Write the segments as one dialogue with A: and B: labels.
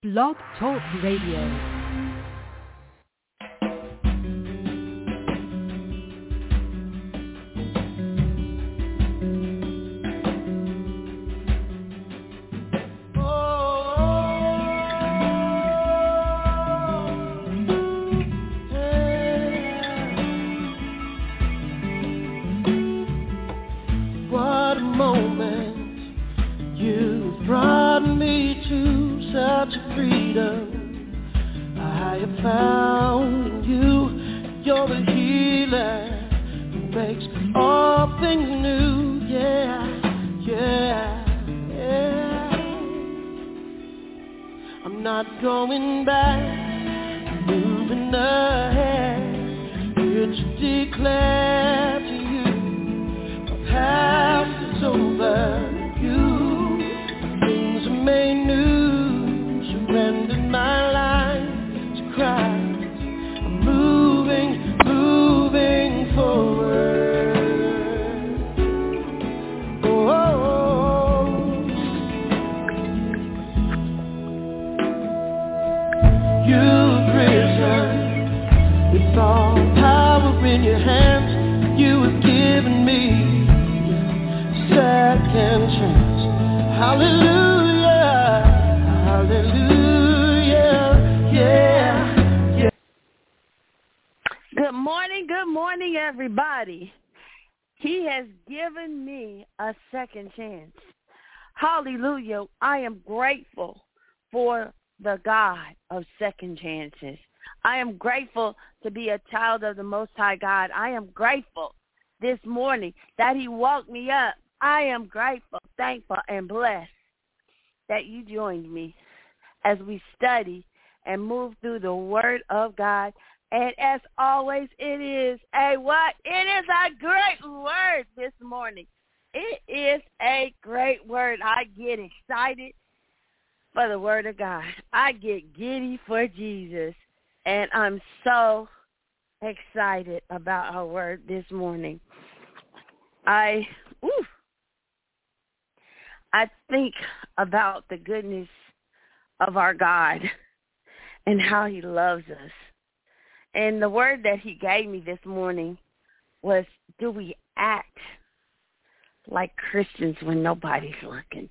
A: Blog Talk Radio.
B: Second chance. Hallelujah. I am grateful for the God of second chances. I am grateful to be a child of the Most High God. I am grateful this morning that He woke me up. I am grateful, thankful, and blessed that you joined me as we study and move through the Word of God. And as always, it is a what? It is a great word this morning. It is a great word. I get excited for the word of God. I get giddy for Jesus. And I'm so excited about our word this morning. I think about the goodness of our God and how He loves us. And the word that He gave me this morning was, do we act like Christians when nobody's looking?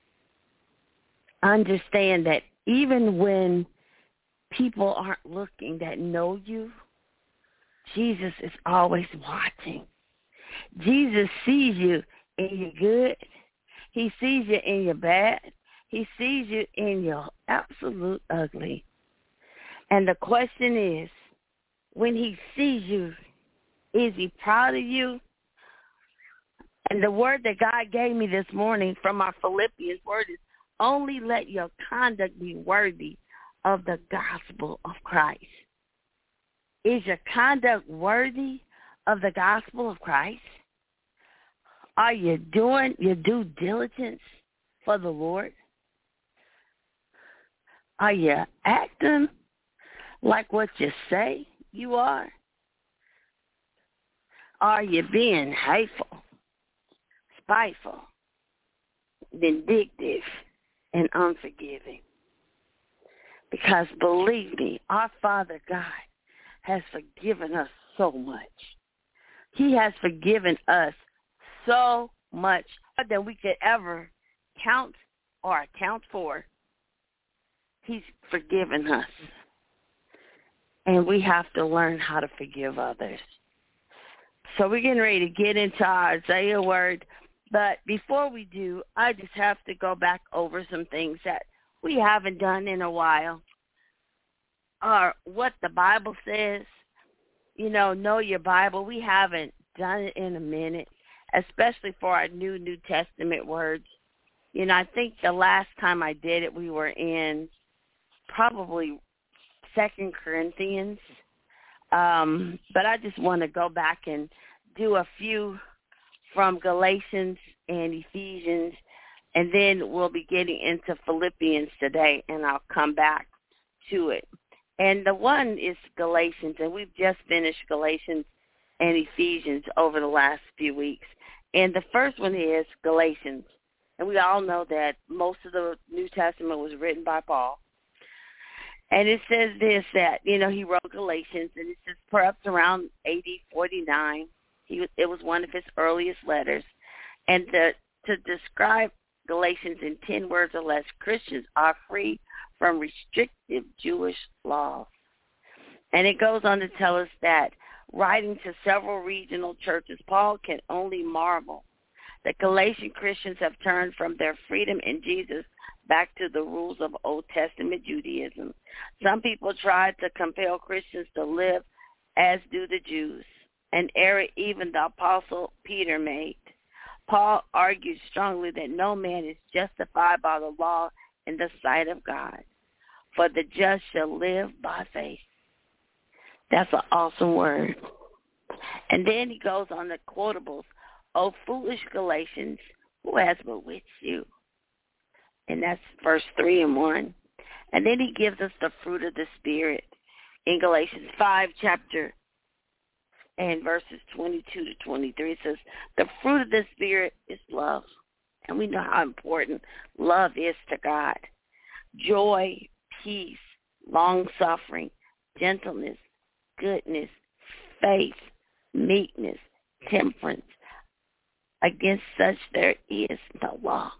B: Understand that even when people aren't looking that know you, Jesus is always watching. Jesus sees you in your good. He sees you in your bad. He sees you in your absolute ugly. And the question is, when He sees you, is He proud of you? And the word that God gave me this morning from our Philippians word is, only let your conduct be worthy of the gospel of Christ. Is your conduct worthy of the gospel of Christ? Are you doing your due diligence for the Lord? Are you acting like what you say you are? Are you being hateful, spiteful, vindictive, and unforgiving? Because believe me, our Father God has forgiven us so much. He has forgiven us so much that we could ever count or account for. He's forgiven us. And we have to learn how to forgive others. So we're getting ready to get into our Isaiah word. But before we do, I just have to go back over some things that we haven't done in a while. Or what the Bible says. You know your Bible. We haven't done it in a minute, especially for our New Testament words. I think the last time I did it, we were in probably 2 Corinthians. But I just want to go back and do a few from Galatians and Ephesians, and then we'll be getting into Philippians today, and I'll come back to it. And the one is Galatians, and we've just finished Galatians and Ephesians over the last few weeks. And the first one is Galatians. And we all know that most of the New Testament was written by Paul. And it says this, that, he wrote Galatians, and it says perhaps around AD 49. It was one of his earliest letters. And to describe Galatians in 10 words or less, Christians are free from restrictive Jewish laws. And it goes on to tell us that, writing to several regional churches, Paul can only marvel that Galatian Christians have turned from their freedom in Jesus back to the rules of Old Testament Judaism. Some people tried to compel Christians to live as do the Jews, an error even the Apostle Peter made. Paul argued strongly that no man is justified by the law in the sight of God, for the just shall live by faith. That's an awesome word. And then he goes on the quotables, "O foolish Galatians, who has bewitched you?" And that's verse 3 and 1. And then he gives us the fruit of the Spirit in Galatians 5, chapter, and verses 22 to 23. It says, the fruit of the Spirit is love. And we know how important love is to God. Joy, peace, long-suffering, gentleness, goodness, faith, meekness, temperance. Against such there is no law.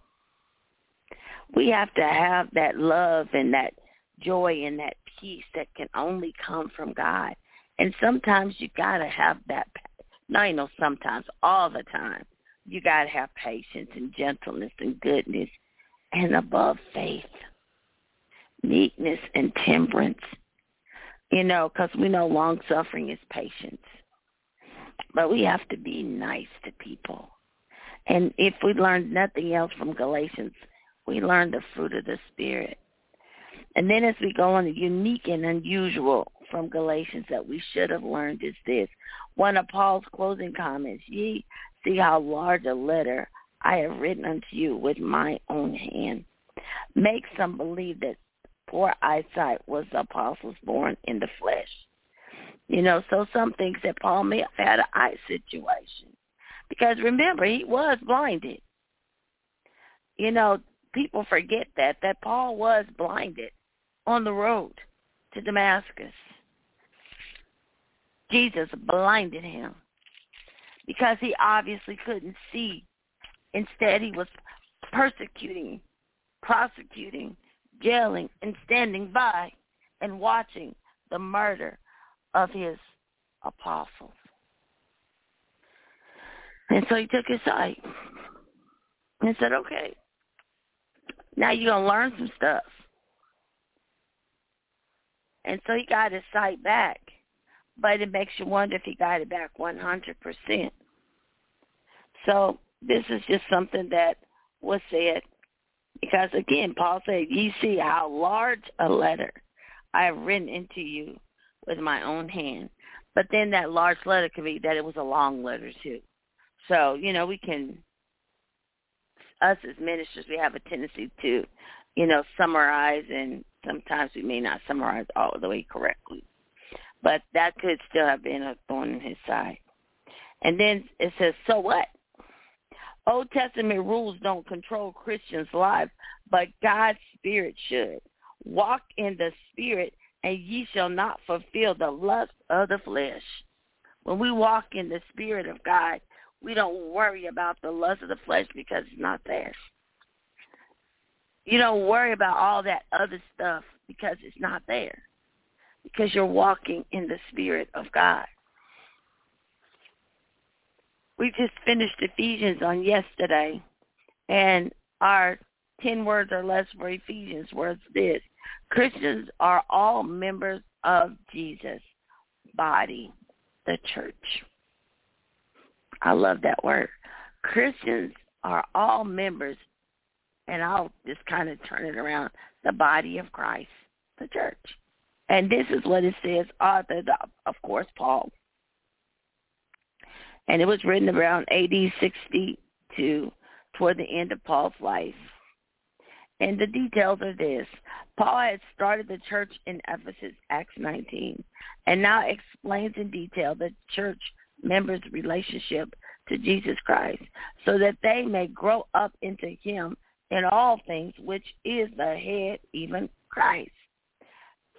B: We have to have that love and that joy and that peace that can only come from God. And sometimes you got to have that. No, sometimes, all the time. You got to have patience and gentleness and goodness and above faith, meekness and temperance. Because we know long-suffering is patience. But we have to be nice to people. And if we learned nothing else from Galatians, we learned the fruit of the Spirit. And then as we go on, the unique and unusual from Galatians that we should have learned is this. One of Paul's closing comments, "Ye see how large a letter I have written unto you with my own hand. Make some believe that poor eyesight was the apostles born in the flesh." So some think that Paul may have had an eye situation. Because remember, he was blinded. People forget that Paul was blinded on the road to Damascus. Jesus blinded him because he obviously couldn't see. Instead, he was persecuting, prosecuting, jailing, and standing by and watching the murder of his apostles. And so he took his sight and said, okay, now you're going to learn some stuff. And so he got his sight back. But it makes you wonder if he got it back 100%. So this is just something that was said. Because, again, Paul said, "Ye see how large a letter I have written into you with my own hand." But then that large letter could be that it was a long letter, too. So, we can, us as ministers, we have a tendency to, summarize, and sometimes we may not summarize all the way correctly. But that could still have been a thorn in his side. And then it says, so what? Old Testament rules don't control Christians' lives, but God's Spirit should. Walk in the Spirit, and ye shall not fulfill the lust of the flesh. When we walk in the Spirit of God, we don't worry about the lust of the flesh because it's not there. You don't worry about all that other stuff because it's not there. Because you're walking in the Spirit of God. We just finished Ephesians on yesterday, and our 10 words or less for Ephesians was this: Christians are all members of Jesus' body, the church. I love that word. Christians are all members, and I'll just kind of turn it around, the body of Christ, the church. And this is what it says, authored, of course, Paul. And it was written around AD 62, toward the end of Paul's life. And the details are this. Paul had started the church in Ephesus, Acts 19, and now explains in detail the church members' relationship to Jesus Christ, so that they may grow up into him in all things, which is the head, even Christ.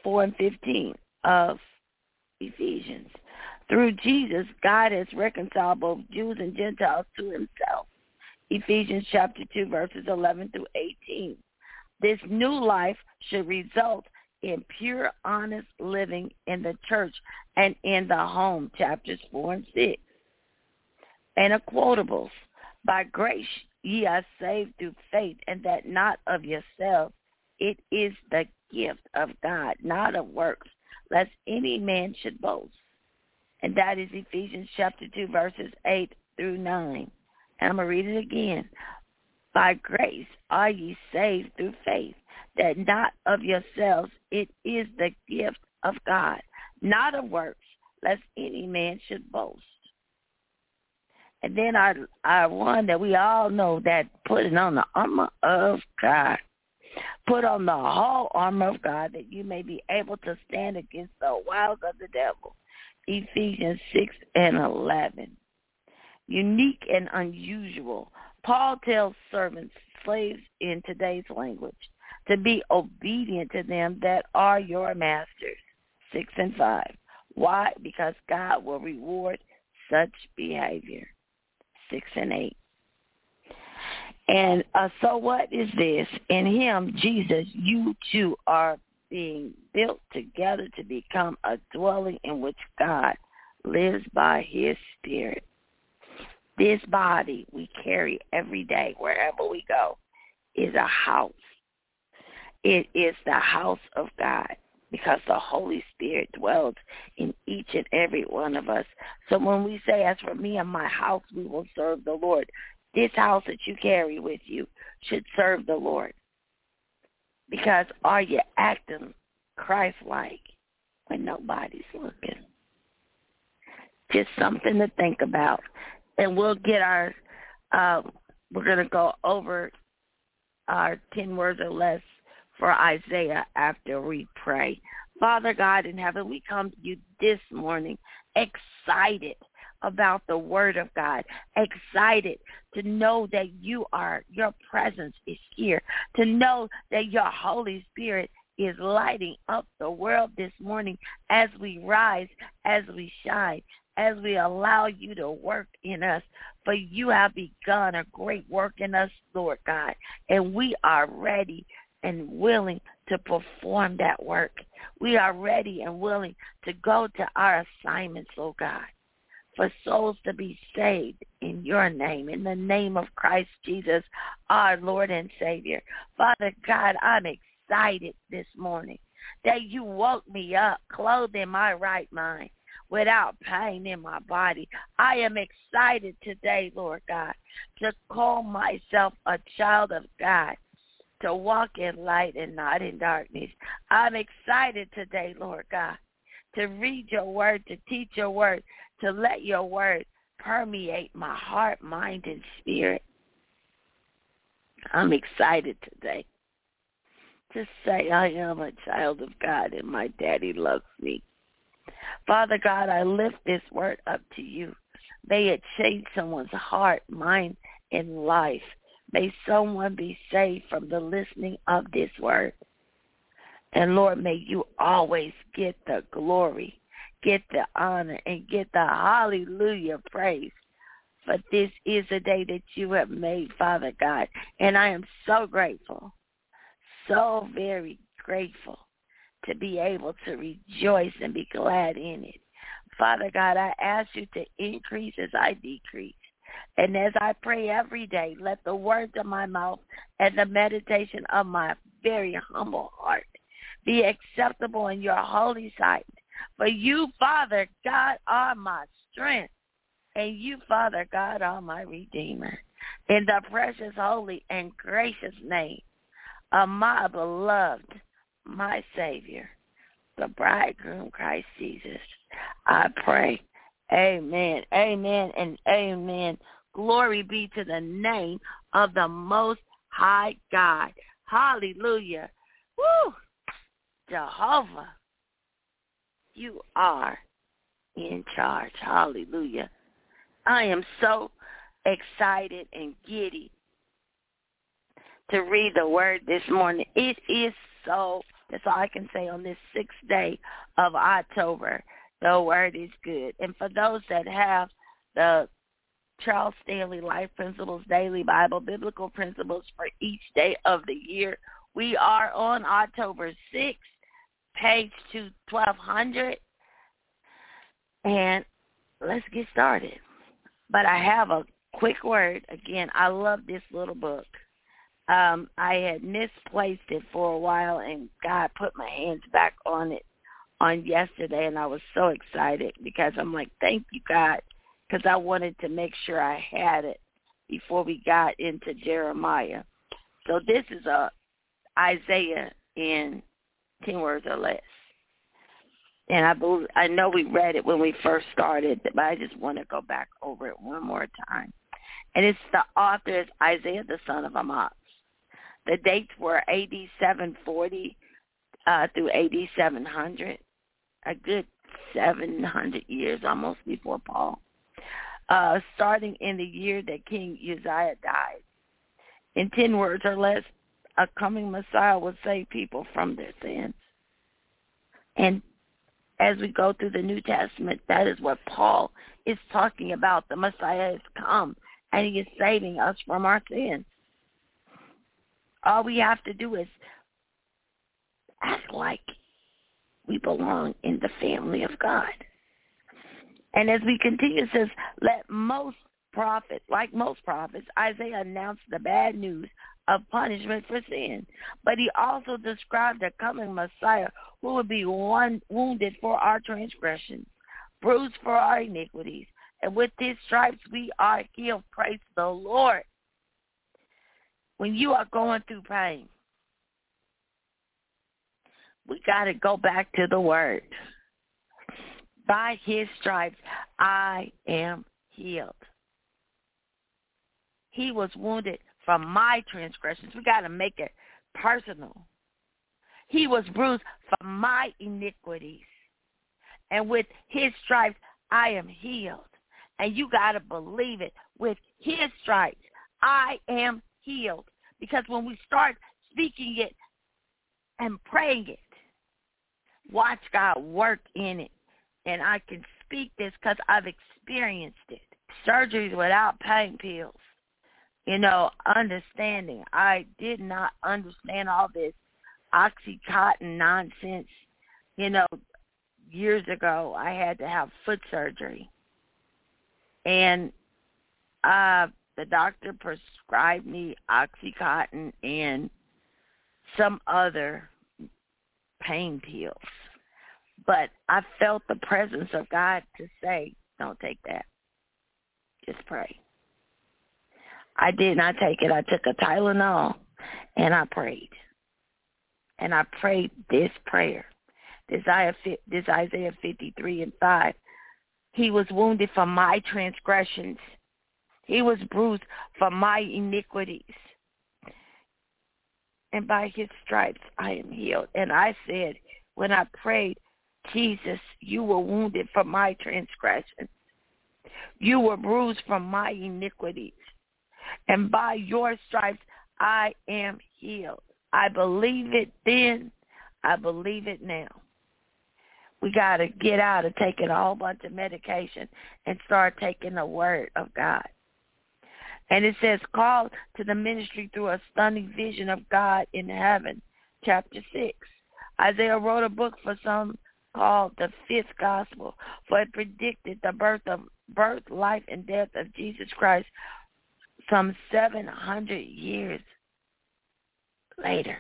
B: 4 and 15 of Ephesians. Through Jesus, God has reconciled both Jews and Gentiles to himself. Ephesians chapter 2, verses 11 through 18. This new life should result in pure, honest living in the church and in the home, chapters 4 and 6. And a quotables. By grace ye are saved through faith, and that not of yourselves. It is the gift of God, not of works, lest any man should boast. And that is Ephesians chapter 2, verses 8 through 9. And I'm going to read it again. By grace are ye saved through faith, that not of yourselves. It is the gift of God, not of works, lest any man should boast. And then our one that we all know, that putting on the armor of God. Put on the whole armor of God, that you may be able to stand against the wiles of the devil. Ephesians 6 and 11. Unique and unusual. Paul tells servants, slaves in today's language, to be obedient to them that are your masters. 6 and 5. Why? Because God will reward such behavior. 6 and 8. And so what is this? In him, Jesus, you two are being built together to become a dwelling in which God lives by his Spirit. This body we carry every day, wherever we go, is a house. It is the house of God, because the Holy Spirit dwells in each and every one of us. So when we say, as for me and my house, we will serve the Lord, this house that you carry with you should serve the Lord. Because are you acting Christ-like when nobody's looking? Just something to think about. And we'll get our, we're going to go over our 10 words or less for Isaiah after we pray. Father God in heaven, we come to you this morning excited about the word of God, excited to know that your presence is here, to know that your Holy Spirit is lighting up the world this morning as we rise, as we shine, as we allow you to work in us. For you have begun a great work in us, Lord God, and we are ready and willing to perform that work. We are ready and willing to go to our assignments, Lord God, for souls to be saved in your name, in the name of Christ Jesus, our Lord and Savior. Father God, I'm excited this morning that you woke me up, clothed in my right mind, without pain in my body. I am excited today, Lord God, to call myself a child of God, to walk in light and not in darkness. I'm excited today, Lord God, to read your word, to teach your word, to let your word permeate my heart, mind, and spirit. I'm excited today to say I am a child of God and my daddy loves me. Father God, I lift this word up to you. May it change someone's heart, mind, and life. May someone be saved from the listening of this word. And Lord, may you always get the glory, get the honor, and get the hallelujah praise. For this is a day that you have made, Father God. And I am so grateful, so very grateful to be able to rejoice and be glad in it. Father God, I ask you to increase as I decrease. And as I pray every day, let the words of my mouth and the meditation of my very humble heart be acceptable in your holy sight. For you, Father God, are my strength, and you, Father God, are my Redeemer. In the precious, holy, and gracious name of my beloved, my Savior, the bridegroom Christ Jesus, I pray. Amen, amen, and amen. Glory be to the name of the Most High God. Hallelujah. Woo! Jehovah, you are in charge. Hallelujah. I am so excited and giddy to read the word this morning. It is so That's all I can say on this 6th day of October. The word is good. And for those that have the Charles Stanley Life Principles Daily Bible, Biblical Principles for each day of the year, we are on October 6th, page 1200. And let's get started. But I have a quick word. Again, I love this little book. I had misplaced it for a while, and God put my hands back on it on yesterday, and I was so excited because I'm like, thank you, God, because I wanted to make sure I had it before we got into Jeremiah. So this is Isaiah in 10 words or less. And I know we read it when we first started, but I just want to go back over it one more time. And it's the author is Isaiah, the son of Amoz. The dates were AD 740 through AD 700, a good 700 years almost before Paul, starting in the year that King Uzziah died. In 10 words or less, a coming Messiah will save people from their sins. And as we go through the New Testament, that is what Paul is talking about. The Messiah has come, and he is saving us from our sins. All we have to do is act like we belong in the family of God. And as we continue, it says, like most prophets, Isaiah announced the bad news of punishment for sin. But he also described a coming Messiah who would be wounded for our transgressions, bruised for our iniquities. And with his stripes we are healed. Praise the Lord. When you are going through pain, we got to go back to the word. By his stripes, I am healed. He was wounded for my transgressions. We got to make it personal. He was bruised for my iniquities. And with his stripes, I am healed. And you got to believe it. With his stripes, I am healed. Because when we start speaking it and praying it, watch God work in it. And I can speak this because I've experienced it. Surgeries without pain pills. Understanding. I did not understand all this Oxycontin nonsense. Years ago, I had to have foot surgery. And the doctor prescribed me Oxycontin and some other pain pills. But I felt the presence of God to say, don't take that. Just pray. I did not take it. I took a Tylenol and I prayed. And I prayed this prayer. This Isaiah 53:5. He was wounded for my transgressions. He was bruised for my iniquities. And by his stripes I am healed. And I said, when I prayed, Jesus, you were wounded for my transgressions. You were bruised for my iniquities. And by your stripes I am healed. I believe it then. I believe it now. We got to get out of taking a whole bunch of medication and start taking the word of God. And it says, call to the ministry through a stunning vision of God in heaven, chapter 6. Isaiah wrote a book for some called the Fifth Gospel, for it predicted the birth, life, and death of Jesus Christ some 700 years later.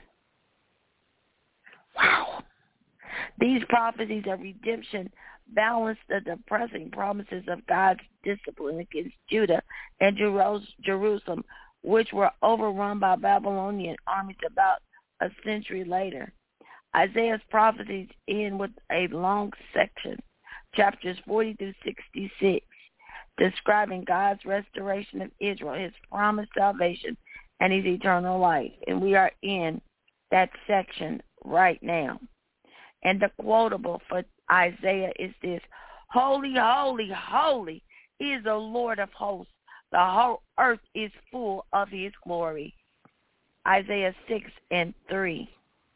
B: Wow. These prophecies of redemption balance the depressing promises of God's discipline against Judah and Jerusalem, which were overrun by Babylonian armies about a century later. Isaiah's prophecies end with a long section, chapters 40 through 66, describing God's restoration of Israel, his promised salvation, and his eternal life. And we are in that section right now. And the quotable for Isaiah is this: holy, holy, holy is the Lord of hosts. The whole earth is full of his glory. Isaiah 6:3.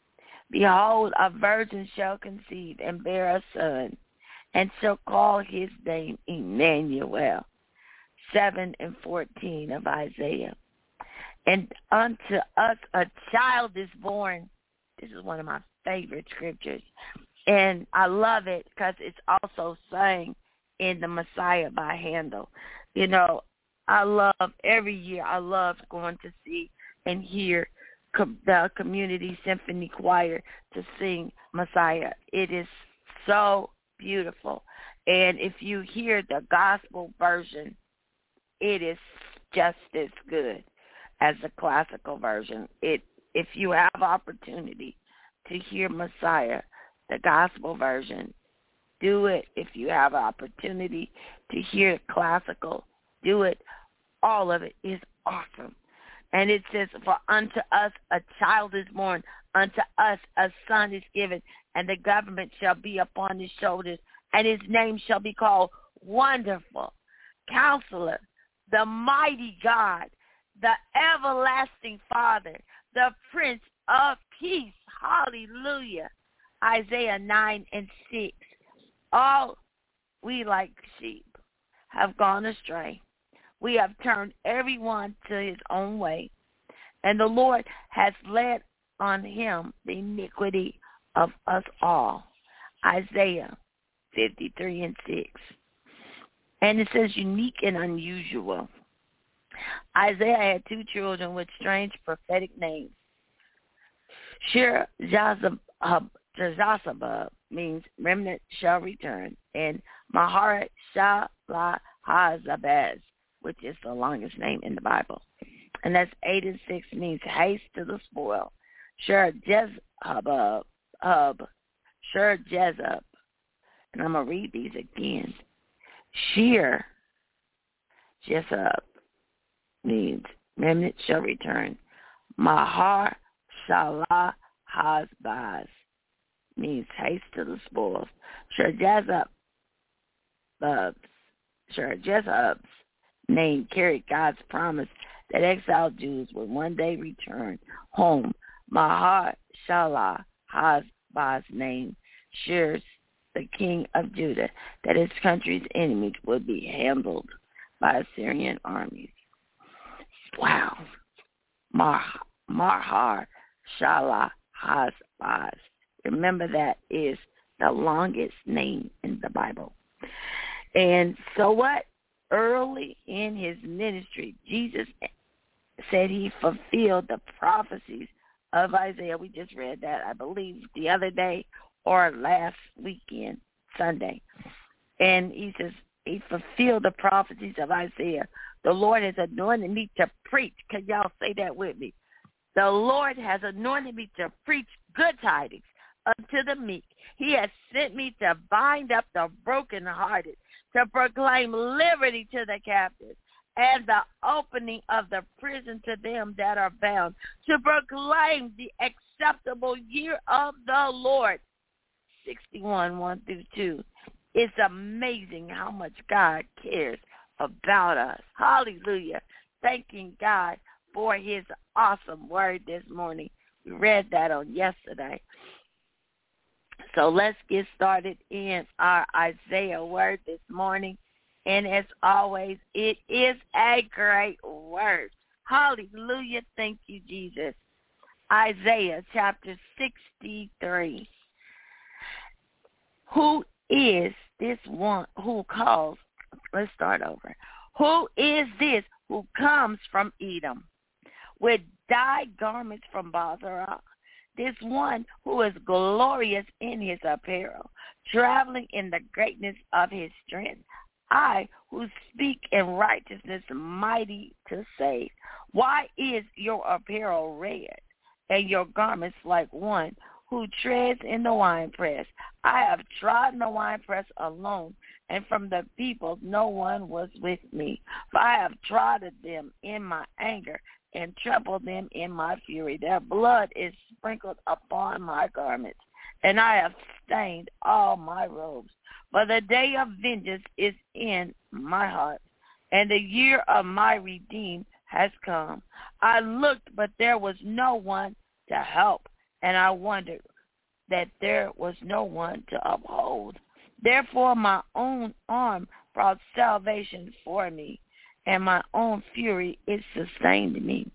B: Behold, a virgin shall conceive and bear a son, and shall call his name Emmanuel. 7 and 14 of Isaiah. And unto us a child is born. This is one of my favorite scriptures. And I love it because it's also sang in the Messiah by Handel. You know, every year I love going to see and hear the community symphony choir to sing Messiah. It is so beautiful. And if you hear the gospel version, it is just as good as the classical version. If you have opportunity to hear Messiah, the gospel version, do it. If you have opportunity to hear classical, do it. All of it is awesome. And it says, for unto us a child is born, unto us a son is given, and the government shall be upon his shoulders, and his name shall be called Wonderful, Counselor, the Mighty God, the Everlasting Father, the Prince of Peace. Hallelujah. Isaiah 9 and 6. All we like sheep have gone astray. We have turned everyone to his own way, and the Lord has laid on him the iniquity of us all. Isaiah 53 and 6. And it says unique and unusual. Isaiah had two children with strange prophetic names. Shir-Jazabub means remnant shall return, and Maharat-Shalahazabaz, which is the longest name in the Bible. And that's 8 and 6 means haste to the spoil. Shir-Jezub. And I'm going to read these again. Shir-Jezub means remnant shall return. Mahar-Shalahazbaz means haste to the spoils. Shir-Jezub's name carried God's promise that exiled Jews would one day return home. Mahar-Shalahazbaz's name shares the king of Judah, that his country's enemies would be handled by Assyrian armies. Wow. Mahar-Shalahazbaz. Remember, that is the longest name in the Bible. And so what? Early in his ministry, Jesus said he fulfilled the prophecies of Isaiah. We just read that, I believe, the other day or last weekend, Sunday. And he says he fulfilled the prophecies of Isaiah. The Lord has anointed me to preach. Can y'all say that with me? The Lord has anointed me to preach good tidings unto the meek. He has sent me to bind up the brokenhearted, to proclaim liberty to the captives, and the opening of the prison to them that are bound, to proclaim the acceptable year of the Lord. 61, 1 through 2. It's amazing how much God cares about us. Hallelujah. Thanking God for his awesome word this morning. We read that on yesterday. So let's get started in our Isaiah word this morning. And as always, it is a great word. Hallelujah. Thank you, Jesus. Isaiah chapter 63. Who is this one who calls? Let's start over. Who is this who comes from Edom with dyed garments from Basra? This one who is glorious in his apparel, traveling in the greatness of his strength. I who speak in righteousness, mighty to save. Why is your apparel red and your garments like one who treads in the winepress? I have trodden the winepress alone, and from the people no one was with me. For I have trodden them in my anger and trampled them in my fury. Their blood is sprinkled upon my garments, and I have stained all my robes. For the day of vengeance is in my heart, and the year of my redeem has come. I looked, but there was no one to help, and I wondered, that there was no one to uphold. Therefore my own arm brought salvation for me, and my own fury it sustained me.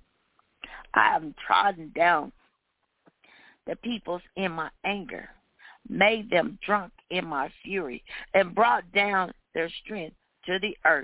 B: I have trodden down the peoples in my anger, made them drunk in my fury, and brought down their strength to the earth.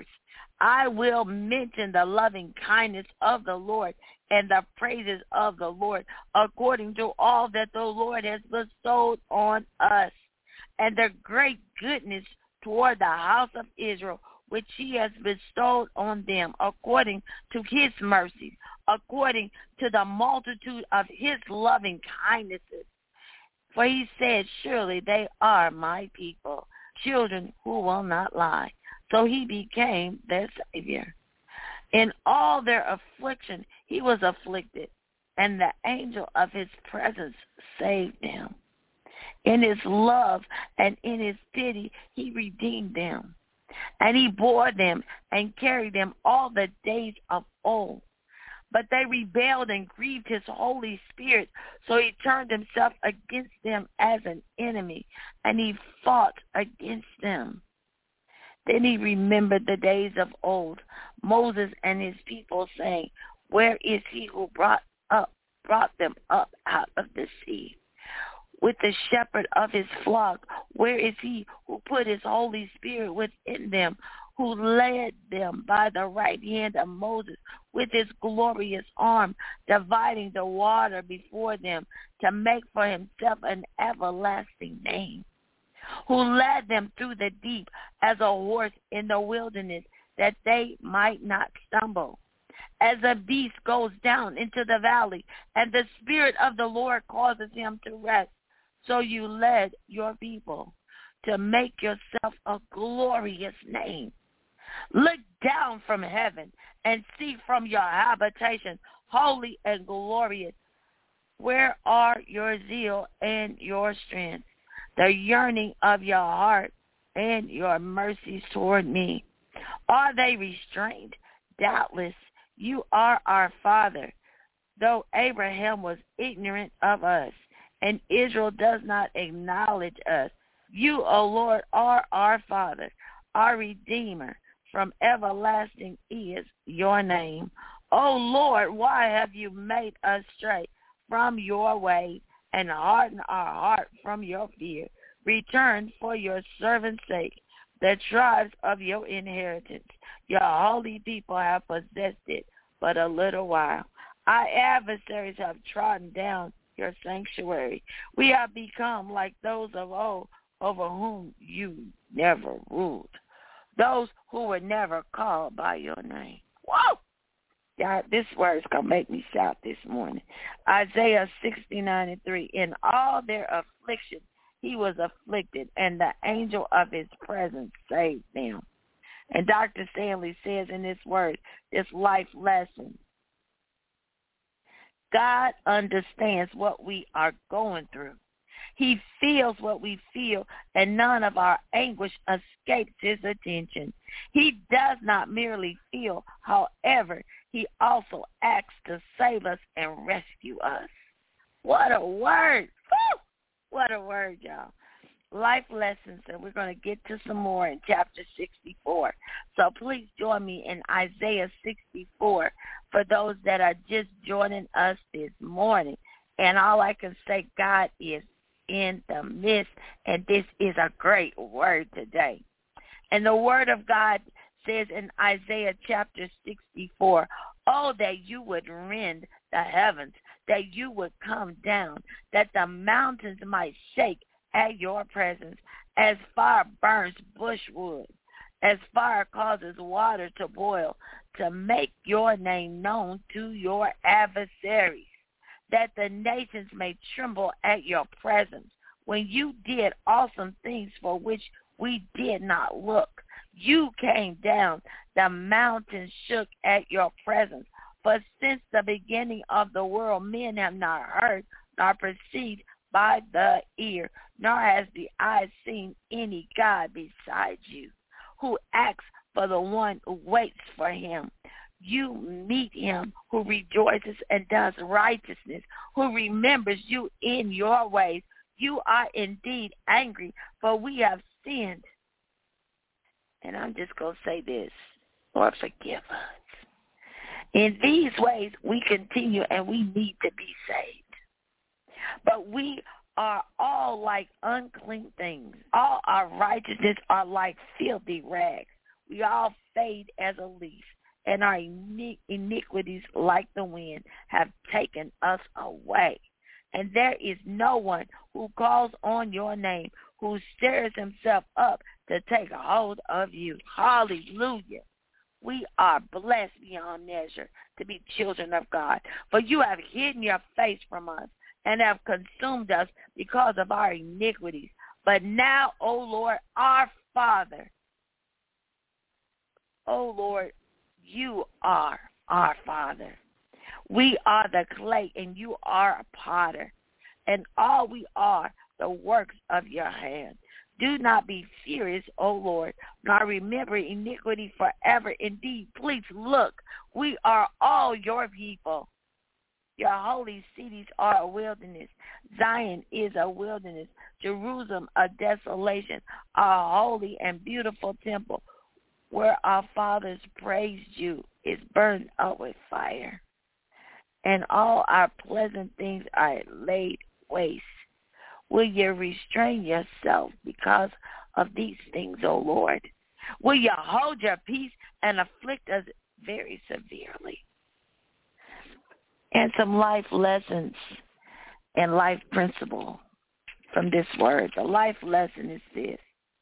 B: I will mention the loving kindness of the Lord and the praises of the Lord, according to all that the Lord has bestowed on us, and the great goodness toward the house of Israel, which he has bestowed on them, according to his mercies, according to the multitude of his loving kindnesses. For he said, surely they are my people, children who will not lie. So he became their Savior. In all their affliction he was afflicted, and the angel of his presence saved them. In his love and in his pity he redeemed them. And he bore them and carried them all the days of old. But they rebelled and grieved his Holy Spirit, so he turned himself against them as an enemy, and he fought against them. Then he remembered the days of old, Moses and his people, saying, where is he who brought them up out of the sea? With the shepherd of his flock, where is he who put his Holy Spirit within them, who led them by the right hand of Moses with his glorious arm, dividing the water before them to make for himself an everlasting name, who led them through the deep as a horse in the wilderness, that they might not stumble, as a beast goes down into the valley, and the Spirit of the Lord causes him to rest. So you led your people to make yourself a glorious name. Look down from heaven and see from your habitation, holy and glorious. Where are your zeal and your strength, the yearning of your heart and your mercies toward me? Are they restrained? Doubtless you are our Father, though Abraham was ignorant of us, and Israel does not acknowledge us. You, O Lord, are our Father, our Redeemer. From everlasting is your name. O Lord, why have you made us stray from your way and hardened our heart from your fear? Return for your servant's sake the tribes of your inheritance. Your holy people have possessed it but a little while. Our adversaries have trodden down your sanctuary. We have become like those of old, over whom you never ruled, those who were never called by your name. Whoa! God, this word is going to make me shout this morning. Isaiah 69:3. In all their affliction he was afflicted, and the angel of his presence saved them. And Dr. Stanley says in this word, this life lesson, God understands what we are going through. He feels what we feel, and none of our anguish escapes his attention. He does not merely feel, however, he also acts to save us and rescue us. What a word! Woo! What a word, y'all. Life lessons, and we're going to get to some more in chapter 64. So please join me in Isaiah 64 for those that are just joining us this morning. And all I can say, God is in the midst, and this is a great word today. And the word of God says in Isaiah chapter 64, oh, that you would rend the heavens, that you would come down, that the mountains might shake at your presence, as fire burns brushwood, as fire causes water to boil, to make your name known to your adversaries, that the nations may tremble at your presence. When you did awesome things for which we did not look, you came down, the mountains shook at your presence. For since the beginning of the world, men have not heard nor perceived by the ear, nor has the eye seen any God beside you, who acts for the one who waits for him. You meet him who rejoices and does righteousness, who remembers you in your ways. You are indeed angry, for we have sinned. And I'm just going to say this. Lord, forgive us. In these ways, we continue and we need to be saved. But we are all like unclean things. All our righteousness are like filthy rags. We all fade as a leaf, and our iniquities, like the wind, have taken us away. And there is no one who calls on your name, who stirs himself up to take a hold of you. Hallelujah. We are blessed beyond measure to be children of God. For you have hidden your face from us and have consumed us because of our iniquities. But now, O Lord, our Father, O Lord, you are our Father. We are the clay and you are a potter, and all we are the works of your hand. Do not be furious, O Lord, nor remember iniquity forever. Indeed, please look, we are all your people. Your holy cities are a wilderness. Zion is a wilderness. Jerusalem a desolation, a holy and beautiful temple where our fathers praised you is burned up with fire. And all our pleasant things are laid waste. Will you restrain yourself because of these things, O Lord? Will you hold your peace and afflict us very severely? And some life lessons and life principle from this word. The life lesson is this.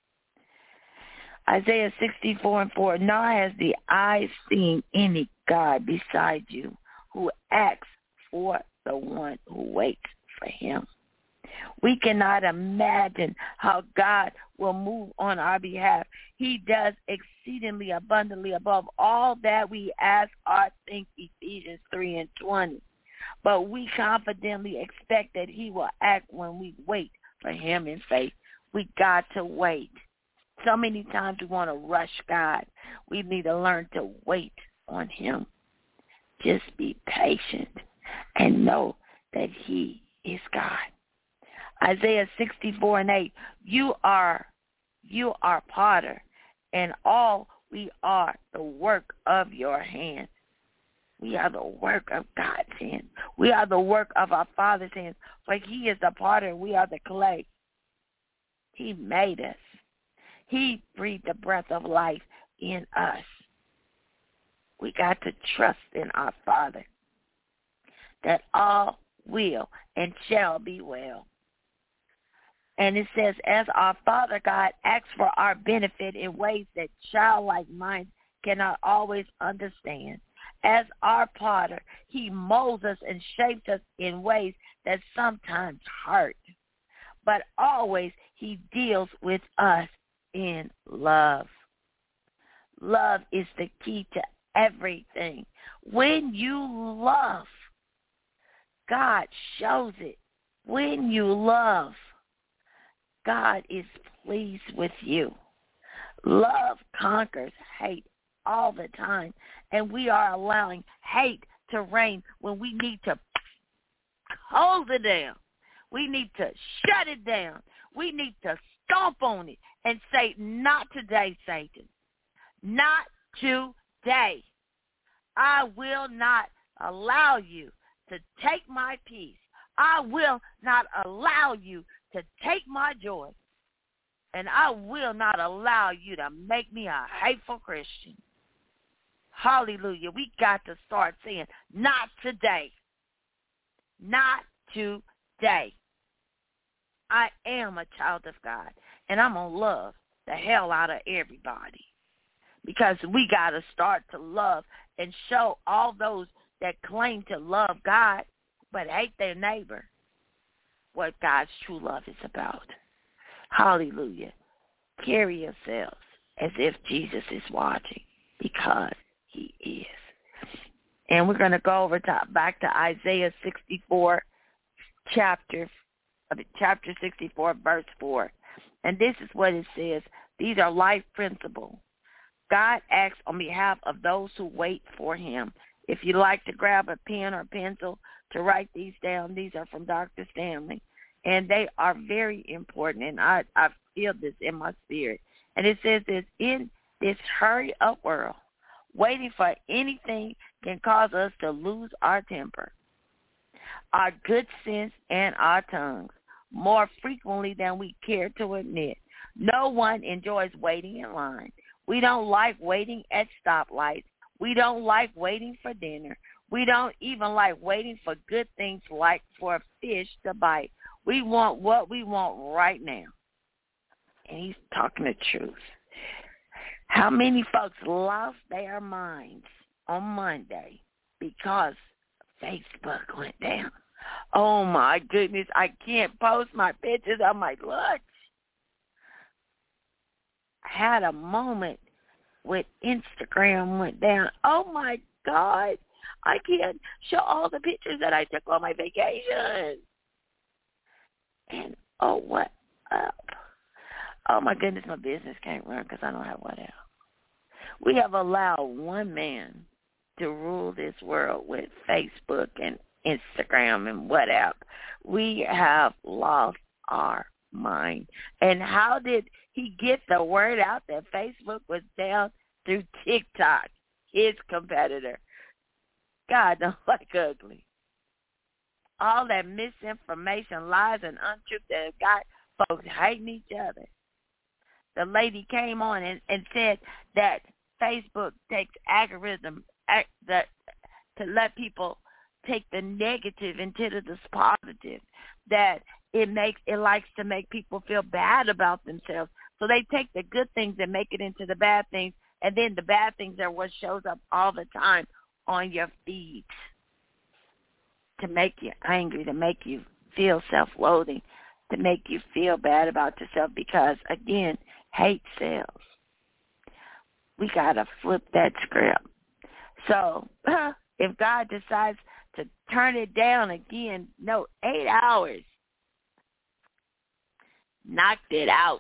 B: Isaiah 64:4, nor has the eye seen any God beside you who acts for the one who waits for him. We cannot imagine how God will move on our behalf. He does exceedingly abundantly above all that we ask or think, Ephesians 3:20. But we confidently expect that he will act when we wait for him in faith. We got to wait. So many times we want to rush God. We need to learn to wait on him. Just be patient and know that he is God. Isaiah 64:8, you are potter, and all we are the work of your hands. We are the work of God's hands. We are the work of our Father's hands. For he is the potter, and we are the clay. He made us. He breathed the breath of life in us. We got to trust in our Father that all will and shall be well. And it says, as our Father God acts for our benefit in ways that childlike minds cannot always understand. As our potter, he molds us and shapes us in ways that sometimes hurt. But always he deals with us in love. Love is the key to everything. When you love, God shows it. When you love, God is pleased with you. Love conquers hate all the time, and we are allowing hate to reign when we need to hold it down. We need to shut it down. We need to stomp on it and say, not today, Satan. Not today. I will not allow you to take my peace. I will not allow you to take my joy. And I will not allow you to make me a hateful Christian. Hallelujah. We got to start saying, not today. Not today. I am a child of God, and I'm going to love the hell out of everybody. Because we got to start to love and show all those that claim to love God but hate their neighbor what God's true love is about. Hallelujah. Carry yourselves as if Jesus is watching, because he is. And we're going to go over back to Isaiah 64, chapter 64, verse 4. And this is what it says. These are life principles. God acts on behalf of those who wait for him. If you like to grab a pen or pencil to write these down, these are from Dr. Stanley. and they are very important, and I feel this in my spirit. And it says this: in this hurry-up world, waiting for anything can cause us to lose our temper, our good sense, and our tongues more frequently than we care to admit. No one enjoys waiting in line. We don't like waiting at stoplights. We don't like waiting for dinner. We don't even like waiting for good things like for a fish to bite. We want what we want right now. And he's talking the truth. How many folks lost their minds on Monday because Facebook went down? Oh, my goodness. I can't post my pictures on my lunch. I had a moment with Instagram went down. Oh, my God. I can't show all the pictures that I took on my vacation. And, oh, what up? Oh, my goodness, my business can't run because I don't have what else. We have allowed one man to rule this world with Facebook and Instagram and WhatsApp. We have lost our mind. And how did he get the word out that Facebook was down? Through TikTok, his competitor. God don't like ugly. All that misinformation, lies, and untruth that have got folks hating each other. The lady came on and said that Facebook takes algorithm to let people take the negative into the positive, that it likes to make people feel bad about themselves. So they take the good things and make it into the bad things, and then the bad things are what shows up all the time on your feeds to make you angry, to make you feel self-loathing, to make you feel bad about yourself because, again, hate sells. We got to flip that script. So if God decides to turn it down again, 8 hours, knocked it out.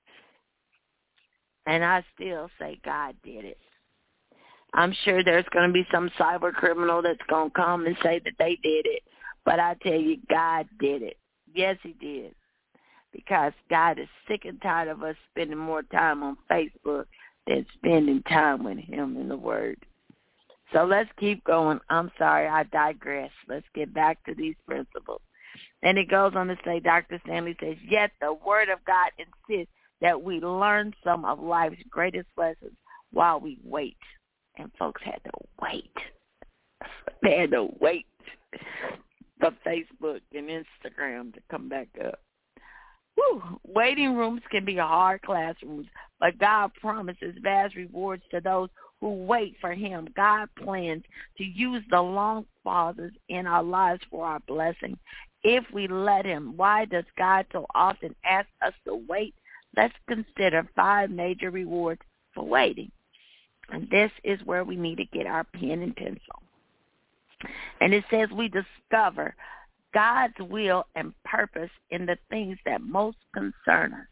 B: And I still say God did it. I'm sure there's going to be some cyber criminal that's going to come and say that they did it. But I tell you, God did it. Yes, he did. Because God is sick and tired of us spending more time on Facebook than spending time with him in the Word. So let's keep going. I'm sorry, I digress. Let's get back to these principles. And it goes on to say, Dr. Stanley says, yet the Word of God insists that we learn some of life's greatest lessons while we wait. And folks had to wait. They had to wait for Facebook and Instagram to come back up. Whew. Waiting rooms can be hard classrooms, but God promises vast rewards to those who wait for him. God plans to use the long pauses in our lives for our blessing if we let him. Why does God so often ask us to wait? Let's consider 5 major rewards for waiting. And this is where we need to get our pen and pencil. And it says we discover God's will and purpose in the things that most concern us.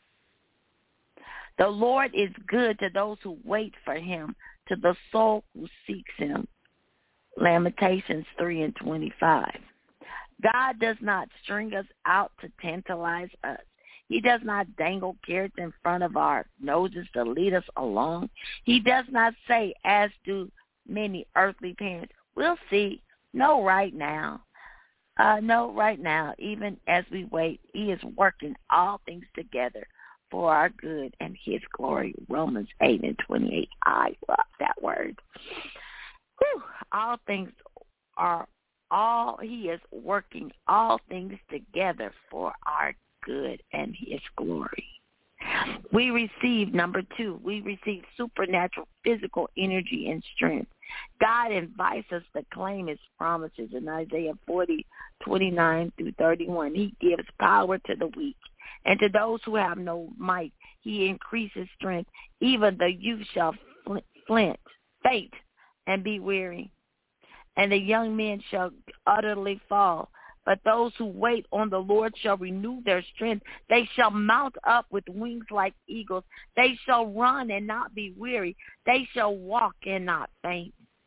B: The Lord is good to those who wait for him, to the soul who seeks him. Lamentations 3:25. God does not string us out to tantalize us. He does not dangle carrots in front of our noses to lead us along. He does not say, as do many earthly parents, we'll see. No, right now. No, right now. Even as we wait, he is working all things together for our good and his glory. Romans 8:28. I love that word. Whew. All things are he is working all things together for our good and his glory. We receive, number 2, we receive supernatural physical energy and strength. God invites us to claim his promises in Isaiah 40:29-31. He gives power to the weak, and to those who have no might, he increases strength. Even the youth shall faint and be weary, and the young men shall utterly fall. But those who wait on the Lord shall renew their strength. They shall mount up with wings like eagles. They shall run and not be weary. They shall walk and not faint.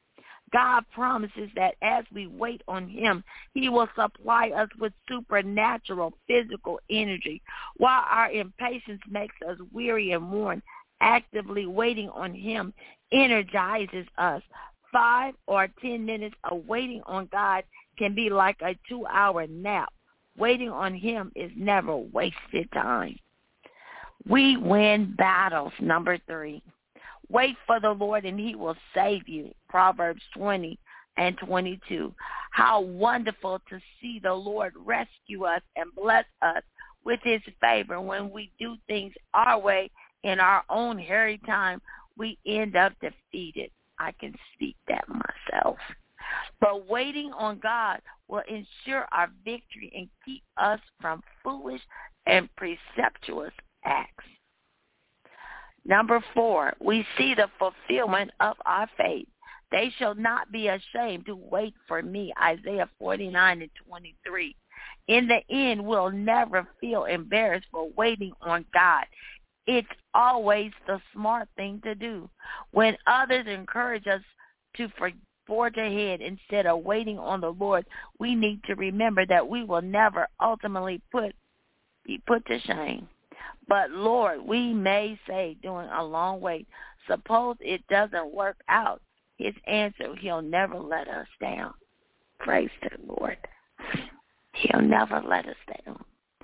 B: God promises that as we wait on him, he will supply us with supernatural physical energy. While our impatience makes us weary and worn, actively waiting on him energizes us. 5 or 10 minutes of waiting on God can be like a 2-hour nap. Waiting on him is never wasted time. We win battles. Number 3. Wait for the Lord and he will save you. Proverbs 20:22. How wonderful to see the Lord rescue us and bless us with his favor. When we do things our way in our own hurried time, we end up defeated. I can speak that myself. But waiting on God will ensure our victory and keep us from foolish and presumptuous acts. Number 4, we see the fulfillment of our faith. They shall not be ashamed to wait for me, Isaiah 49:23. In the end, we'll never feel embarrassed for waiting on God. It's always the smart thing to do. When others encourage us to forge ahead instead of waiting on the Lord, we need to remember that we will never ultimately be put to shame. But Lord, we may say during a long wait, suppose it doesn't work out. His answer, he'll never let us down. Praise the Lord. He'll never let us down.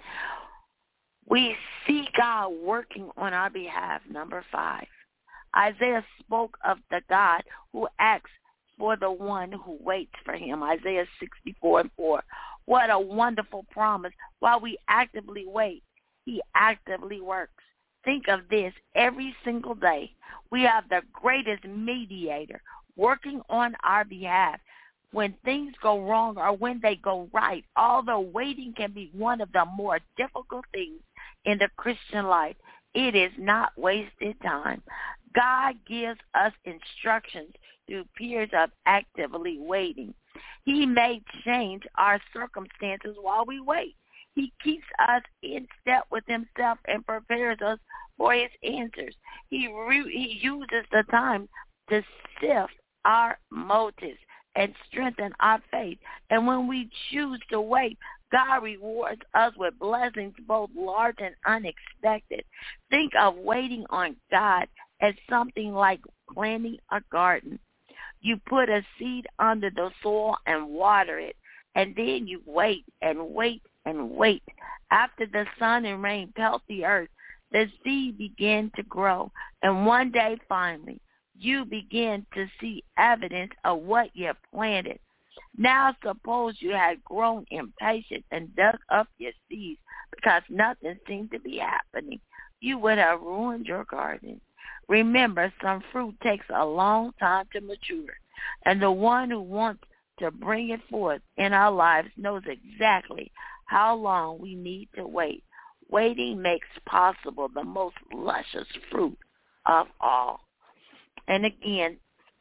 B: We see God working on our behalf. Number 5. Isaiah spoke of the God who acts for the one who waits for him. Isaiah 64:4. What a wonderful promise. While we actively wait, he actively works. Think of this. Every single day, we have the greatest mediator working on our behalf. When things go wrong or when they go right, although waiting can be one of the more difficult things in the Christian life, it is not wasted time. God gives us instructions through periods of actively waiting. He may change our circumstances while we wait. He keeps us in step with himself and prepares us for his answers. He uses the time to sift our motives and strengthen our faith. And when we choose to wait, God rewards us with blessings both large and unexpected. Think of waiting on God as something like planting a garden. You put a seed under the soil and water it, and then you wait and wait and wait. After the sun and rain pelt the earth, the seed began to grow, and one day finally, you begin to see evidence of what you have planted. Now suppose you had grown impatient and dug up your seeds because nothing seemed to be happening. You would have ruined your garden. Remember, some fruit takes a long time to mature, and the one who wants to bring it forth in our lives knows exactly how long we need to wait. Waiting makes possible the most luscious fruit of all. And again,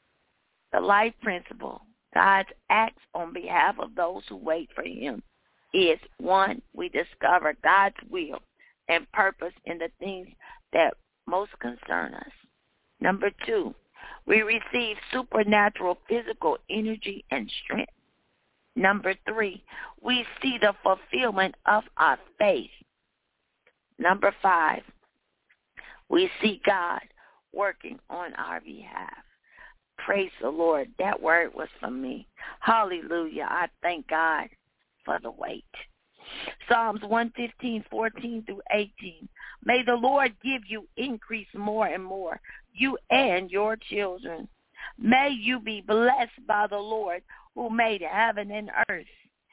B: the life principle, God acts on behalf of those who wait for him, is 1, we discover God's will and purpose in the things that most concern us. Number 2, we receive supernatural physical energy and strength. Number 3, we see the fulfillment of our faith. Number 5, we see God working on our behalf. Praise the Lord. That word was for me. Hallelujah. I thank God for the wait. Psalms 115:14-18. May the Lord give you increase more and more, you and your children. May you be blessed by the Lord who made heaven and earth.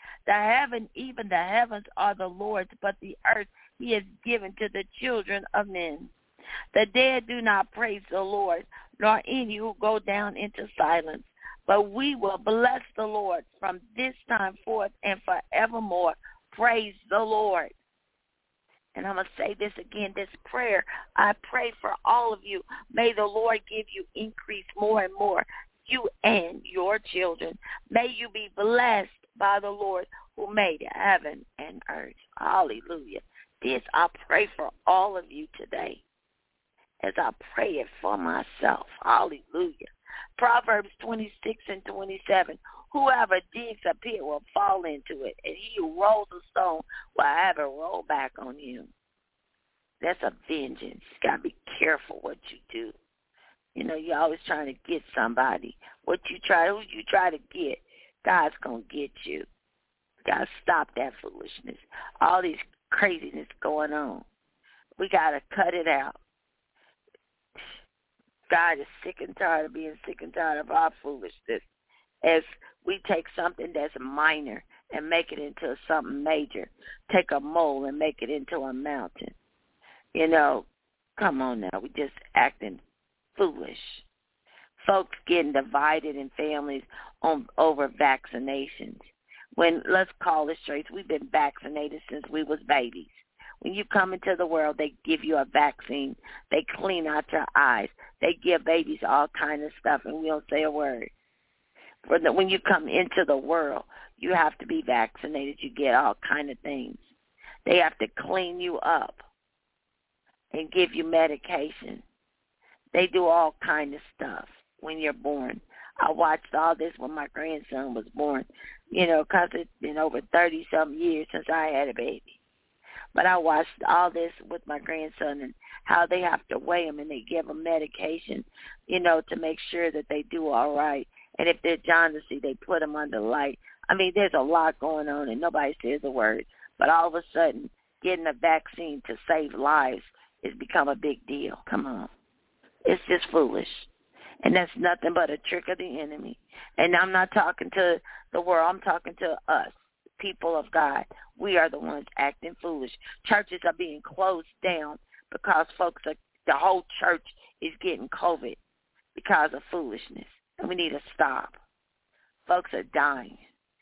B: Even the heavens are the Lord's, but the earth he has given to the children of men. The dead do not praise the Lord, nor any who go down into silence. But we will bless the Lord from this time forth and forevermore. Praise the Lord. And I'm going to say this again, this prayer, I pray for all of you. May the Lord give you increase more and more, you and your children. May you be blessed by the Lord who made heaven and earth. Hallelujah. This I pray for all of you today as I pray it for myself. Hallelujah. Proverbs 26:27. Whoever digs a pit will fall into it, and he who rolls a stone will have it roll back on him. That's a vengeance. You got to be careful what you do. You know, you're always trying to get somebody. Who you try to get, God's going to get you. Got to stop that foolishness. All these craziness going on. We got to cut it out. God is sick and tired of being sick and tired of our foolishness. As we take something that's minor and make it into something major. Take a mole and make it into a mountain. You know, come on now. We just acting foolish. Folks getting divided in families over vaccinations. When, let's call it straight, we've been vaccinated since we was babies. When you come into the world, they give you a vaccine. They clean out your eyes. They give babies all kind of stuff, and we don't say a word. When you come into the world, you have to be vaccinated. You get all kind of things. They have to clean you up and give you medication. They do all kind of stuff when you're born. I watched all this when my grandson was born, you know, because it's been over 30-something years since I had a baby. But I watched all this with my grandson and how they have to weigh him and they give him medication, you know, to make sure that they do all right. And if they're jaundice, they put them under light. I mean, there's a lot going on and nobody says a word. But all of a sudden, getting a vaccine to save lives has become a big deal. Come on. It's just foolish. And that's nothing but a trick of the enemy. And I'm not talking to the world. I'm talking to us, people of God. We are the ones acting foolish. Churches are being closed down because the whole church is getting COVID because of foolishness. And we need to stop. Folks are dying.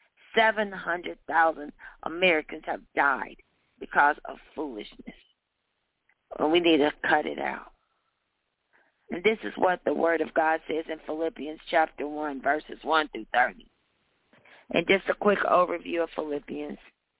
B: 700,000 Americans have died because of foolishness. And we need to cut it out. And this is what the Word of God says in Philippians chapter 1, verses 1 through 30. And just a quick overview of Philippians.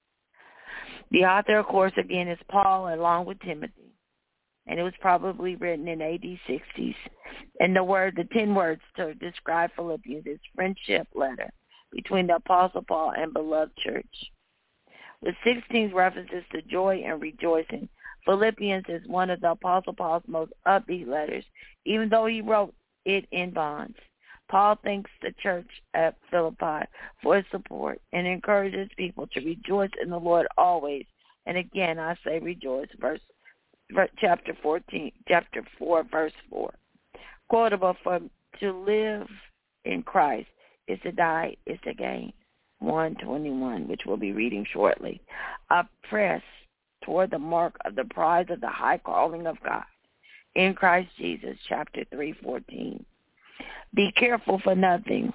B: The author, of course, again, is Paul along with Timothy. And it was probably written in AD 60s. And the 10 words to describe Philippians is friendship letter between the Apostle Paul and beloved church. With 16 references to joy and rejoicing, Philippians is one of the Apostle Paul's most upbeat letters, even though he wrote it in bonds. Paul thanks the church at Philippi for its support and encourages people to rejoice in the Lord always. And again, I say rejoice, chapter 4, verse 4. Quotable from to live in Christ is to die, is to gain. 1:21, which we'll be reading shortly. I press toward the mark of the prize of the high calling of God in Christ Jesus, chapter 3:14. Be careful for nothing,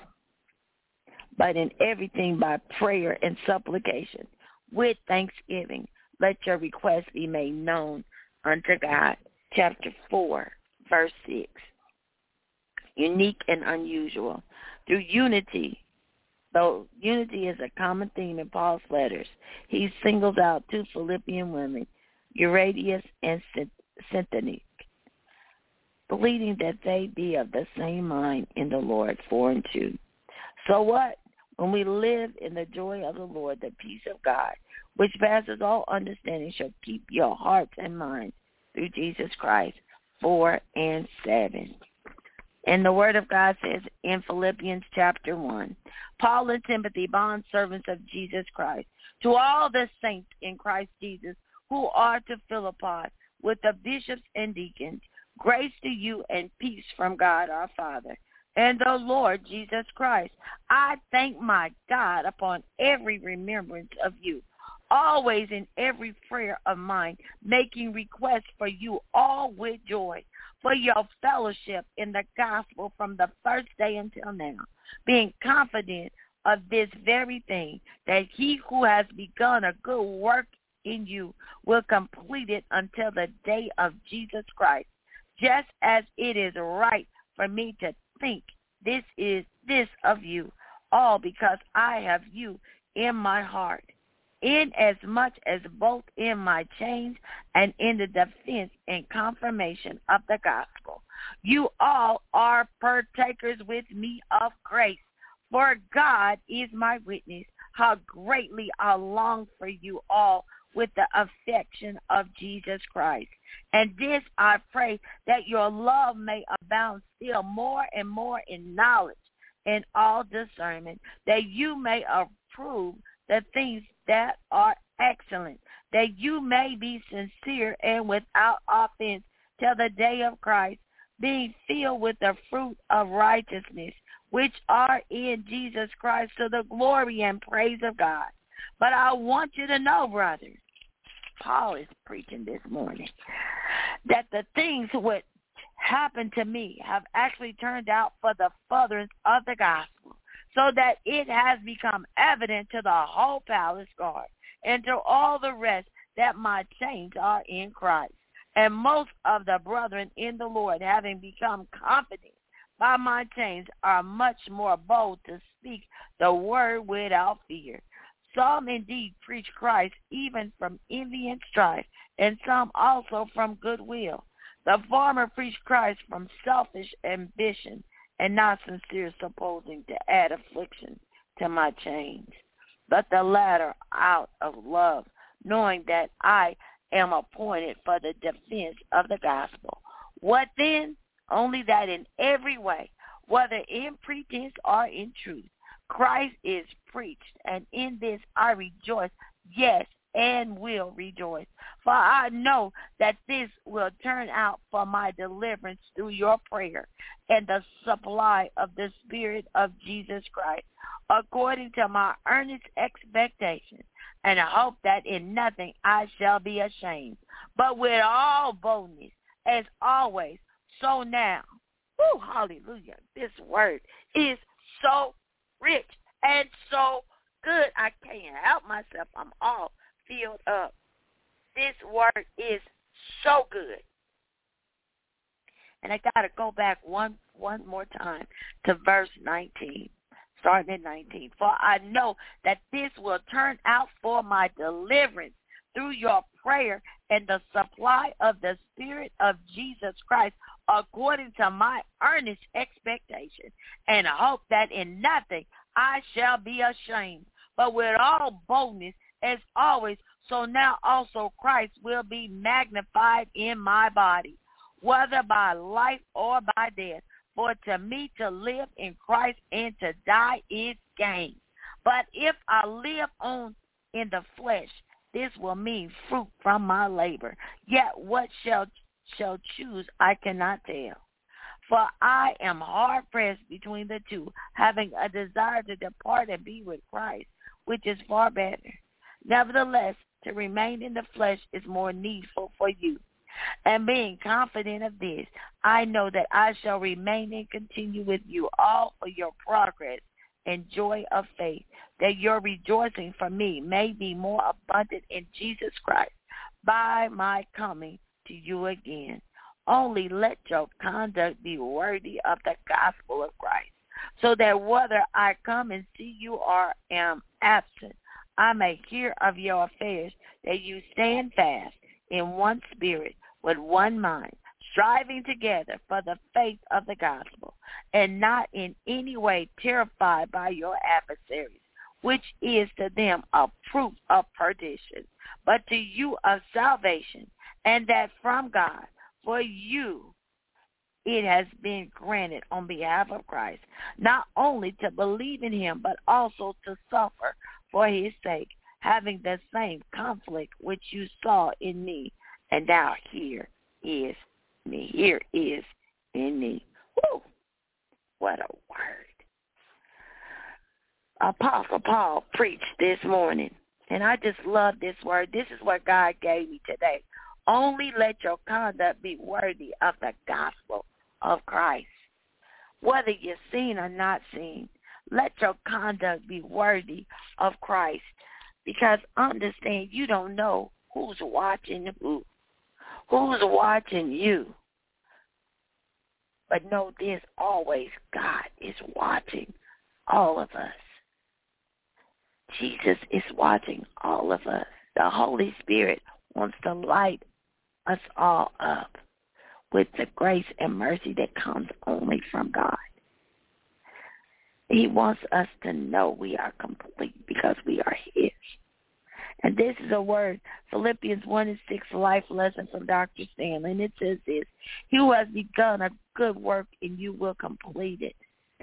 B: but in everything by prayer and supplication, with thanksgiving, let your requests be made known unto God. Chapter 4, verse 6. Unique and unusual. Through unity, though unity is a common theme in Paul's letters, he singles out two Philippian women, Eurydice and Syntyche, pleading that they be of the same mind in the Lord, 4:2. So what? When we live in the joy of the Lord, the peace of God, which passes all understanding, shall keep your hearts and minds through Jesus Christ, 4:7. And the Word of God says in Philippians chapter 1, Paul and Timothy, bondservants of Jesus Christ, to all the saints in Christ Jesus who are to Philippi, with the bishops and deacons, grace to you and peace from God our Father and the Lord Jesus Christ. I thank my God upon every remembrance of you, always in every prayer of mine, making requests for you all with joy, for your fellowship in the gospel from the first day until now, being confident of this very thing, that he who has begun a good work in you will complete it until the day of Jesus Christ. Just as it is right for me to think this of you, all because I have you in my heart, inasmuch as both in my chains and in the defense and confirmation of the gospel, You all are partakers with me of grace. For God is my witness, how greatly I long for you all with the affection of Jesus Christ. And this I pray, that your love may abound still more and more in knowledge and all discernment, that you may approve the things that are excellent, that you may be sincere and without offense till the day of Christ, being filled with the fruit of righteousness, which are in Jesus Christ, to the glory and praise of God. But I want you to know, brothers, Paul is preaching this morning, that the things which happened to me have actually turned out for the furtherance of the gospel, so that it has become evident to the whole palace guard and to all the rest that my chains are in Christ. And most of the brethren in the Lord, having become confident by my chains, are much more bold to speak the word without fear. Some indeed preach Christ even from envy and strife, and some also from goodwill. The former preach Christ from selfish ambition, and not sincere, supposing to add affliction to my chains. But the latter out of love, knowing that I am appointed for the defense of the gospel. What then? Only that in every way, whether in pretense or in truth, Christ is preached, and in this I rejoice, yes, and will rejoice. For I know that this will turn out for my deliverance through your prayer and the supply of the Spirit of Jesus Christ, according to my earnest expectation, and I hope that in nothing I shall be ashamed, but with all boldness, as always, so now. Woo, hallelujah. This word is so rich and so good. I can't help myself. I'm all filled up. This word is so good. And I got to go back one more time to verse 19, starting at 19. For I know that this will turn out for my deliverance through your prayer and the supply of the Spirit of Jesus Christ, according to my earnest expectation, and hope that in nothing I shall be ashamed, but with all boldness, as always, so now also Christ will be magnified in my body, whether by life or by death. For to me to live in Christ and to die is gain. But if I live on in the flesh, this will mean fruit from my labor. Yet what shall choose I cannot tell. For I am hard pressed between the two, having a desire to depart and be with Christ, which is far better. Nevertheless, to remain in the flesh is more needful for you. And being confident of this, I know that I shall remain and continue with you all for your progress and joy of faith, that your rejoicing for me may be more abundant in Jesus Christ by my coming to you again. Only let your conduct be worthy of the gospel of Christ, so that whether I come and see you or am absent, I may hear of your affairs, that you stand fast in one spirit, with one mind, striving together for the faith of the gospel, and not in any way terrified by your adversaries, which is to them a proof of perdition, but to you of salvation, and that from God. For you it has been granted on behalf of Christ, not only to believe in him, but also to suffer for his sake, having the same conflict which you saw in me, and now here is me. Here is in me. Woo! What a word. Apostle Paul preached this morning, and I just love this word. This is what God gave me today. Only let your conduct be worthy of the gospel of Christ. Whether you're seen or not seen, let your conduct be worthy of Christ. Because understand, you don't know who's watching who. Who's watching you? But know this, always God is watching all of us. Jesus is watching all of us. The Holy Spirit wants to light us all up. with the grace and mercy that comes only from God. He wants us to know we are complete because we are his. And this is a word, Philippians 1:6 life lesson from Dr. Stanley. And it says this: he who has begun a good work in you will complete it.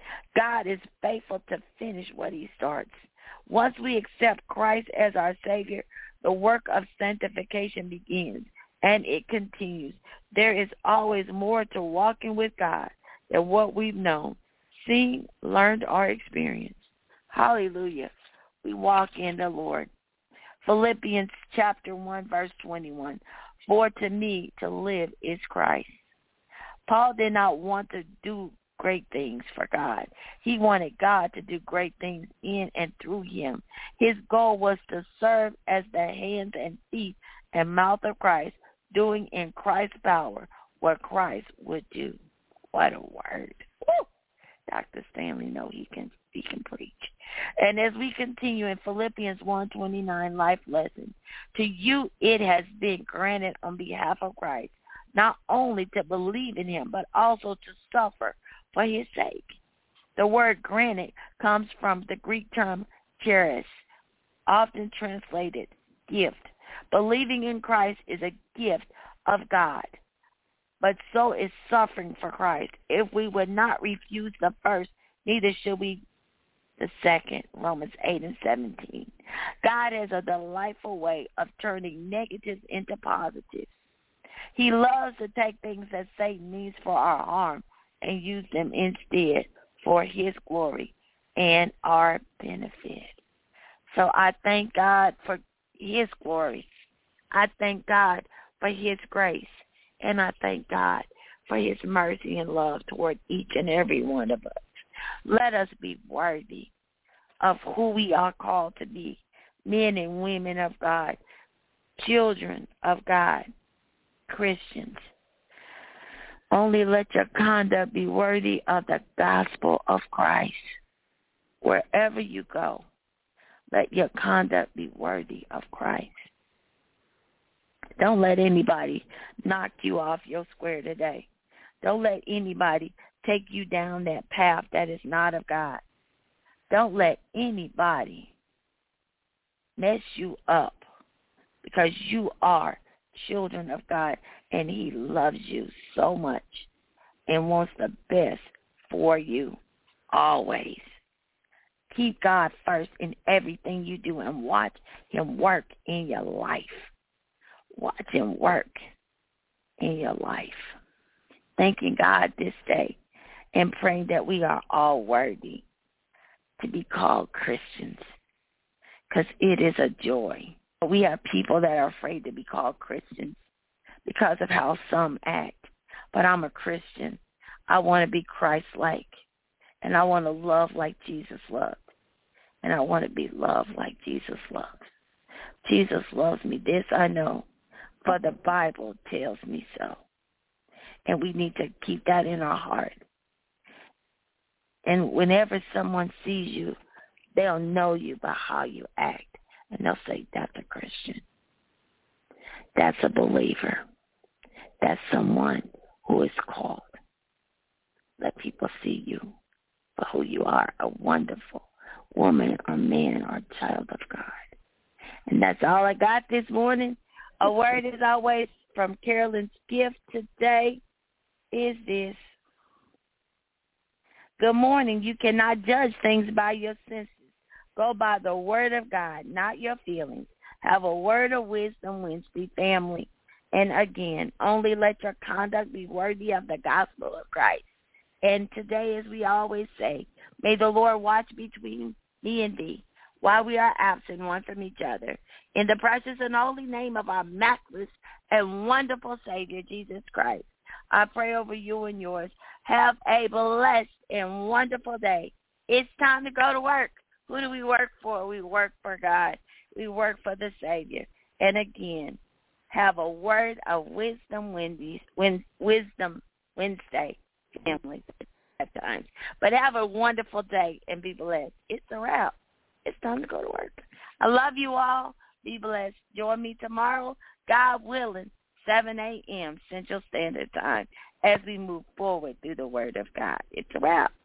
B: God is faithful to finish what he starts. Once we accept Christ as our Savior, the work of sanctification begins, and it continues. There is always more to walking with God than what we've known, seen, learned, or experienced. Hallelujah. We walk in the Lord. Philippians chapter 1, verse 21. For to me to live is Christ. Paul did not want to do great things for God. He wanted God to do great things in and through him. His goal was to serve as the hands and feet and mouth of Christ, doing in Christ's power what Christ would do. What a word. Woo! Dr. Stanley knows he can preach. And as we continue in Philippians 1:29 life lesson, to you it has been granted on behalf of Christ, not only to believe in him, but also to suffer for his sake. The word granted comes from the Greek term charis, often translated gift. Believing in Christ is a gift of God, but so is suffering for Christ. If we would not refuse the first, neither should we the second, Romans 8:17. God has a delightful way of turning negatives into positives. He loves to take things that Satan means for our harm and use them instead for his glory and our benefit. So I thank God for his glory. I thank God for his grace. And I thank God for his mercy and love toward each and every one of us. Let us be worthy of who we are called to be, men and women of God, children of God, Christians. Only let your conduct be worthy of the gospel of Christ. Wherever you go, let your conduct be worthy of Christ. Don't let anybody knock you off your square today. Don't let anybody take you down that path that is not of God. Don't let anybody mess you up, because you are children of God, and he loves you so much and wants the best for you always. Keep God first in everything you do and watch him work in your life. Watch him work in your life. Thanking God this day and praying that we are all worthy to be called Christians, because it is a joy. We have people that are afraid to be called Christians because of how some act. But I'm a Christian. I want to be Christ-like, and I want to love like Jesus loved, and I want to be loved like Jesus loves. Jesus loves me. This I know, for the Bible tells me so. And we need to keep that in our heart. And whenever someone sees you, they'll know you by how you act. And they'll say, that's a Christian. That's a believer. That's someone who is called. Let people see you for who you are, a wonderful woman or man or child of God. And that's all I got this morning. A word as always from Carolyn's gift today is this. Good morning. You cannot judge things by your senses. Go by the word of God, not your feelings. Have a word of wisdom, Wednesday family. And again, only let your conduct be worthy of the gospel of Christ. And today, as we always say, may the Lord watch between me and thee while we are absent one from each other. In the precious and holy name of our matchless and wonderful Savior, Jesus Christ, I pray over you and yours. Have a blessed and wonderful day. It's time to go to work. Who do we work for? We work for God. We work for the Savior. And again, have a word of wisdom Wednesday family at times. But have a wonderful day and be blessed. It's a wrap. It's time to go to work. I love you all. Be blessed. Join me tomorrow, God willing, 7 a.m. Central Standard Time as we move forward through the Word of God. It's a wrap.